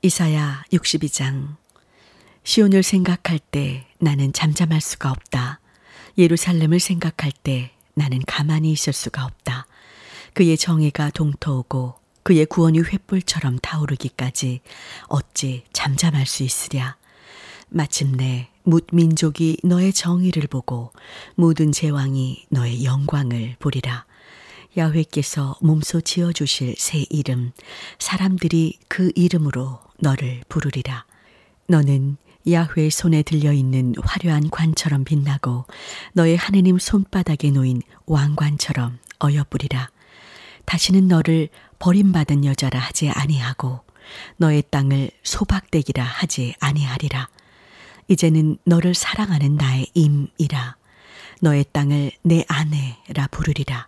이사야 62장. 시온을 생각할 때 나는 잠잠할 수가 없다. 예루살렘을 생각할 때 나는 가만히 있을 수가 없다. 그의 정의가 동터오고 그의 구원이 횃불처럼 타오르기까지 어찌 잠잠할 수 있으랴. 마침내 뭇 민족이 너의 정의를 보고 모든 제왕이 너의 영광을 보리라. 야훼께서 몸소 지어주실 새 이름, 사람들이 그 이름으로 너를 부르리라. 너는 야훼 손에 들려있는 화려한 관처럼 빛나고 너의 하느님 손바닥에 놓인 왕관처럼 어여쁘리라. 다시는 너를 버림받은 여자라 하지 아니하고 너의 땅을 소박대기라 하지 아니하리라. 이제는 너를 사랑하는 나의 임이라. 너의 땅을 내 아내라 부르리라.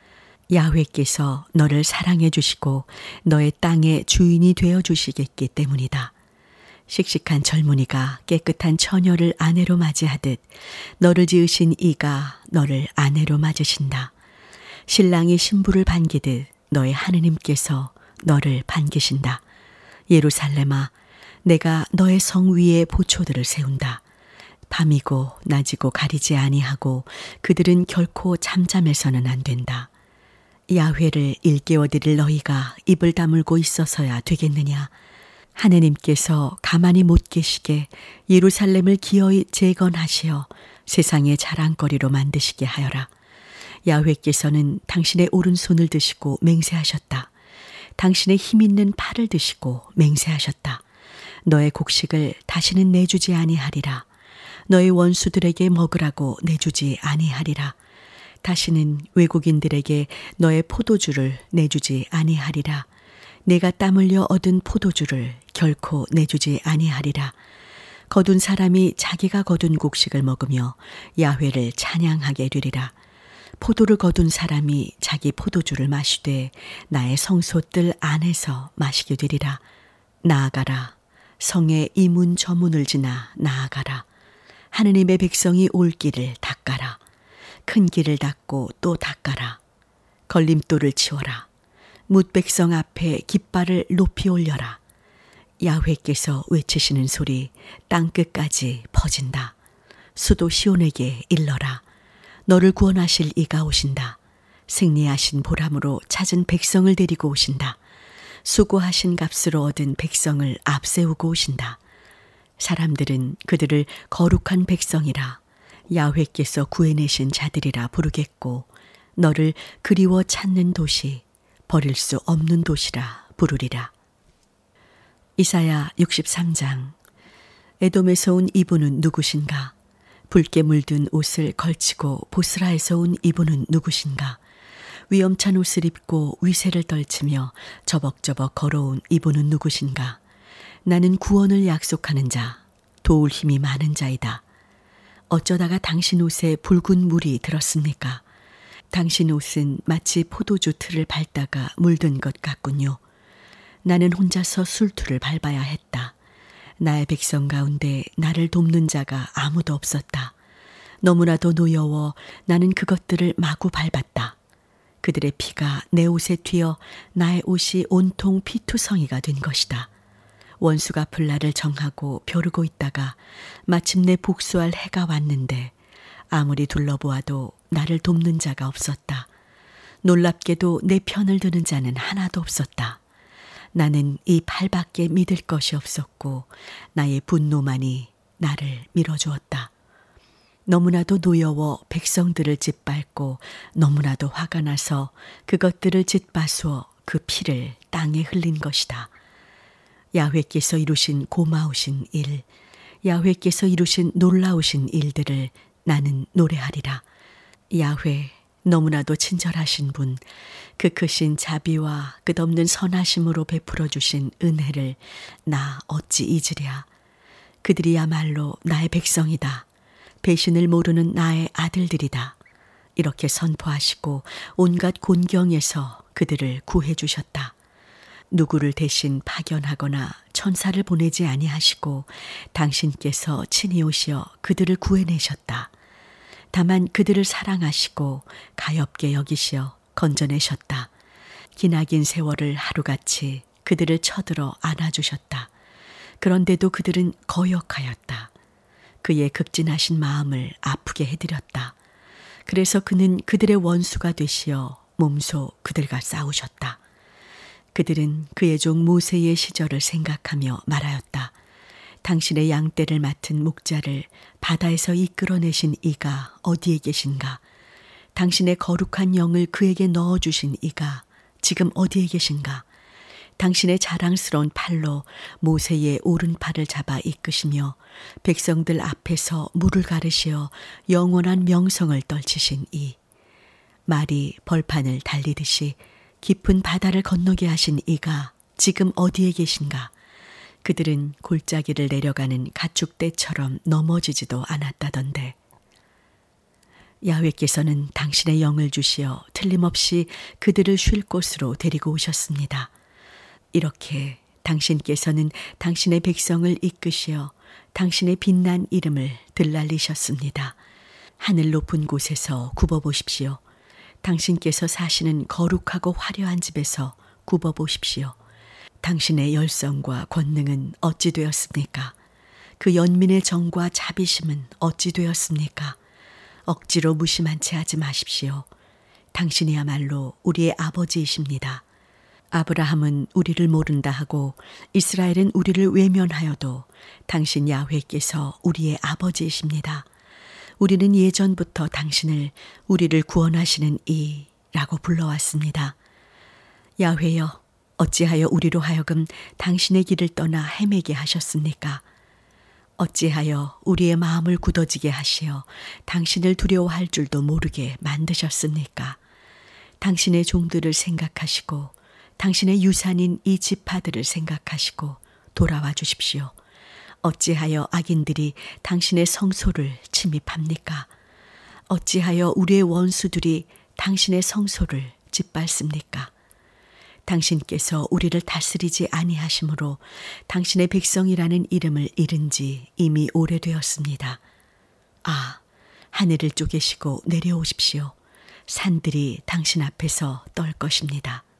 야훼께서 너를 사랑해 주시고 너의 땅의 주인이 되어 주시겠기 때문이다. 씩씩한 젊은이가 깨끗한 처녀를 아내로 맞이하듯 너를 지으신 이가 너를 아내로 맞으신다. 신랑이 신부를 반기듯 너의 하느님께서 너를 반기신다. 예루살렘아, 내가 너의 성 위에 보초들을 세운다. 밤이고 낮이고 가리지 아니하고 그들은 결코 잠잠해서는 안 된다. 야훼를 일깨워드릴 너희가 입을 다물고 있어서야 되겠느냐. 하느님께서 가만히 못 계시게 예루살렘을 기어이 재건하시어 세상의 자랑거리로 만드시게 하여라. 야훼께서는 당신의 오른손을 드시고 맹세하셨다. 당신의 힘있는 팔을 드시고 맹세하셨다. 너의 곡식을 다시는 내주지 아니하리라. 너의 원수들에게 먹으라고 내주지 아니하리라. 다시는 외국인들에게 너의 포도주를 내주지 아니하리라. 내가 땀 흘려 얻은 포도주를 결코 내주지 아니하리라. 거둔 사람이 자기가 거둔 곡식을 먹으며 야훼를 찬양하게 되리라. 포도를 거둔 사람이 자기 포도주를 마시되 나의 성소뜰 안에서 마시게 되리라. 나아가라. 성의 이 문 저 문을 지나 나아가라. 하느님의 백성이 올 길을 닦아라. 큰 길을 닦고 또 닦아라. 걸림돌을 치워라. 뭇 백성 앞에 깃발을 높이 올려라. 야훼께서 외치시는 소리 땅 끝까지 퍼진다. 수도 시온에게 일러라. 너를 구원하실 이가 오신다. 승리하신 보람으로 찾은 백성을 데리고 오신다. 수고하신 값으로 얻은 백성을 앞세우고 오신다. 사람들은 그들을 거룩한 백성이라 야훼께서 구해내신 자들이라 부르겠고 너를 그리워 찾는 도시, 버릴 수 없는 도시라 부르리라. 이사야 63장. 에돔에서 온 이분은 누구신가? 붉게 물든 옷을 걸치고 보스라에서 온 이분은 누구신가? 위험찬 옷을 입고 위세를 떨치며 저벅저벅 걸어온 이분은 누구신가? 나는 구원을 약속하는 자, 도울 힘이 많은 자이다. 어쩌다가 당신 옷에 붉은 물이 들었습니까? 당신 옷은 마치 포도주 틀을 밟다가 물든 것 같군요. 나는 혼자서 술틀을 밟아야 했다. 나의 백성 가운데 나를 돕는 자가 아무도 없었다. 너무나도 노여워 나는 그것들을 마구 밟았다. 그들의 피가 내 옷에 튀어 나의 옷이 온통 피투성이가 된 것이다. 원수가 풀날을 정하고 벼르고 있다가 마침내 복수할 해가 왔는데 아무리 둘러보아도 나를 돕는 자가 없었다. 놀랍게도 내 편을 드는 자는 하나도 없었다. 나는 이 팔밖에 믿을 것이 없었고 나의 분노만이 나를 밀어주었다. 너무나도 노여워 백성들을 짓밟고 너무나도 화가 나서 그것들을 짓밟수어 그 피를 땅에 흘린 것이다. 야훼께서 이루신 고마우신 일, 야훼께서 이루신 놀라우신 일들을 나는 노래하리라. 야훼, 너무나도 친절하신 분, 그 크신 자비와 끝없는 선하심으로 베풀어 주신 은혜를 나 어찌 잊으랴. 그들이야말로 나의 백성이다. 배신을 모르는 나의 아들들이다. 이렇게 선포하시고 온갖 곤경에서 그들을 구해 주셨다. 누구를 대신 파견하거나 천사를 보내지 아니하시고 당신께서 친히 오시어 그들을 구해내셨다. 다만 그들을 사랑하시고 가엾게 여기시어 건져내셨다. 기나긴 세월을 하루같이 그들을 쳐들어 안아주셨다. 그런데도 그들은 거역하였다. 그의 극진하신 마음을 아프게 해드렸다. 그래서 그는 그들의 원수가 되시어 몸소 그들과 싸우셨다. 그들은 그의 종 모세의 시절을 생각하며 말하였다. 당신의 양떼를 맡은 목자를 바다에서 이끌어내신 이가 어디에 계신가? 당신의 거룩한 영을 그에게 넣어주신 이가 지금 어디에 계신가? 당신의 자랑스러운 팔로 모세의 오른팔을 잡아 이끄시며 백성들 앞에서 물을 가르시어 영원한 명성을 떨치신 이. 말이 벌판을 달리듯이 깊은 바다를 건너게 하신 이가 지금 어디에 계신가? 그들은 골짜기를 내려가는 가축떼처럼 넘어지지도 않았다던데. 야훼께서는 당신의 영을 주시어 틀림없이 그들을 쉴 곳으로 데리고 오셨습니다. 이렇게 당신께서는 당신의 백성을 이끄시어 당신의 빛난 이름을 들날리셨습니다. 하늘 높은 곳에서 굽어보십시오. 당신께서 사시는 거룩하고 화려한 집에서 굽어보십시오. 당신의 열성과 권능은 어찌 되었습니까? 그 연민의 정과 자비심은 어찌 되었습니까? 억지로 무심한 채 하지 마십시오. 당신이야말로 우리의 아버지이십니다. 아브라함은 우리를 모른다 하고 이스라엘은 우리를 외면하여도 당신 야훼께서 우리의 아버지이십니다. 우리는 예전부터 당신을 우리를 구원하시는 이라고 불러왔습니다. 야훼여, 어찌하여 우리로 하여금 당신의 길을 떠나 헤매게 하셨습니까? 어찌하여 우리의 마음을 굳어지게 하시어 당신을 두려워할 줄도 모르게 만드셨습니까? 당신의 종들을 생각하시고 당신의 유산인 이 지파들을 생각하시고 돌아와 주십시오. 어찌하여 악인들이 당신의 성소를 침입합니까? 어찌하여 우리의 원수들이 당신의 성소를 짓밟습니까? 당신께서 우리를 다스리지 아니하심으로 당신의 백성이라는 이름을 잃은 지 이미 오래되었습니다. 아, 하늘을 쪼개시고 내려오십시오. 산들이 당신 앞에서 떨 것입니다.